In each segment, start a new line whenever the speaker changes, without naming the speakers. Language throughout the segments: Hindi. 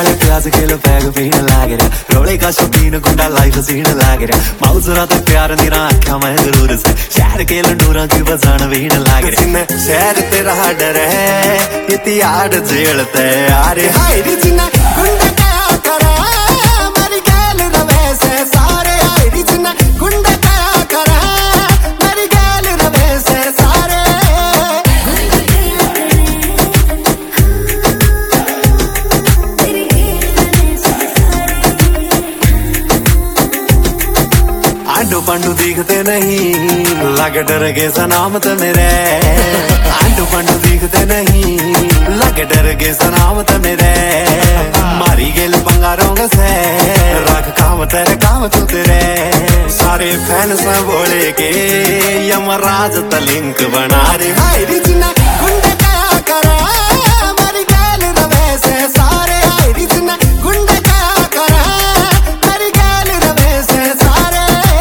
नाले प्याज खेल पैग पीन लाग रहा रोले का शौकीन गुंडा लाइफ सीन लाग रहा माउजरा तो प्यार निरा आख्या मैं जरूर से शहर के लंडूरा की बजान वीन लाग रहा शहर तेरा डर है इति आड़ जेलते अरे हाय री जिना गुंडा क्या करा मेरी गैल रवे से सारे हाय री जिना गुंडा क्या करा मेरी गैल रवे से सारे आंडू पंडू दिखते नहीं लगे डर के सनामत मेरे आंडू पंडू दिखते नहीं लगे डर के सनामत मेरे मारी गेल बंगारों से रख काम तेरे काम तू तेरे सारे फैन से बोले के यमराज तलिंक बना रे हाय री जिना गुंडा क्या करा मेरी गैल रवे से सारे हाय री जिना गुंडा क्या करा मेरी गैल रवे से सारे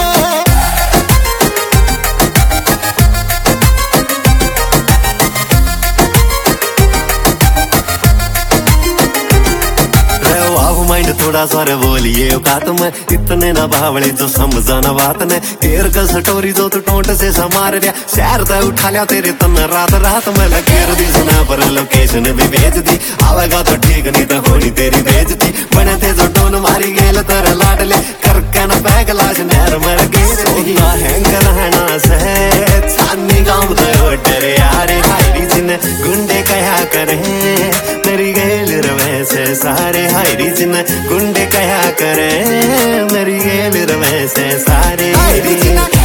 माइंड थोड़ा सारे बोलिए औकात में इतने ना बावले जो समझाना बात ने केर का सटोरी जो तू टोंट से समार दिया शहर तय उठा लिया तेरे तन रात रात में लकेर दी सुना पर लोकेशन भी भेज दी आवेगा तो ठीक नहीं तो होनी तेरी बेइज्जती बने थे जो टोन मारी गेल तेरे लाडले करके ना बैग लाश नहर मर गई सोना हैंग रहना से छानी गांव तो डरे यारे हायरी जिन गुंडे कया करे मेरी गेल रवे से सारे हायरी जिन गुंडे कया करे मेरी गेल रवे से सारे